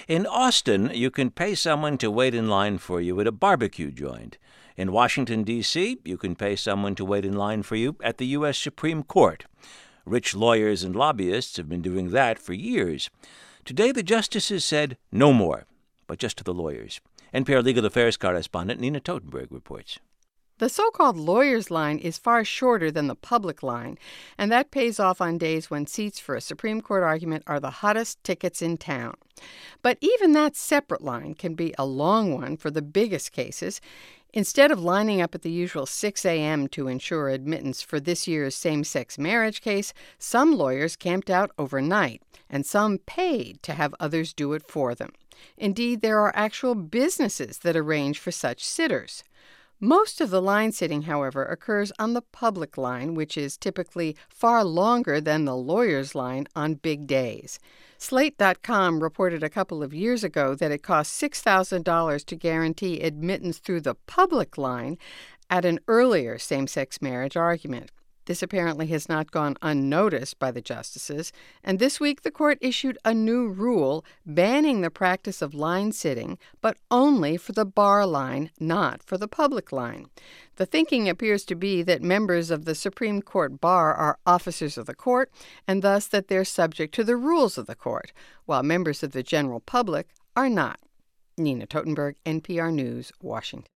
In Austin, you can pay someone to wait in line for you at a barbecue joint. In Washington, D.C., you can pay someone to wait in line for you at the U.S. Supreme Court. Rich lawyers and lobbyists have been doing that for years. Today, the justices said no more, but just to the lawyers. NPR Legal Affairs correspondent Nina Totenberg reports. The so-called lawyer's line is far shorter than the public line, and that pays off on days when seats for a Supreme Court argument are the hottest tickets in town. But even that separate line can be a long one for the biggest cases. Instead of lining up at the usual 6 a.m. to ensure admittance for this year's same-sex marriage case, some lawyers camped out overnight, and some paid to have others do it for them. Indeed, there are actual businesses that arrange for such sitters. Most of the line sitting, however, occurs on the public line, which is typically far longer than the lawyer's line on big days. Slate.com reported a couple of years ago that it cost $6,000 to guarantee admittance through the public line at an earlier same-sex marriage argument. This apparently has not gone unnoticed by the justices, and this week the court issued a new rule banning the practice of line sitting, but only for the bar line, not for the public line. The thinking appears to be that members of the Supreme Court bar are officers of the court, and thus that they're subject to the rules of the court, while members of the general public are not. Nina Totenberg, NPR News, Washington.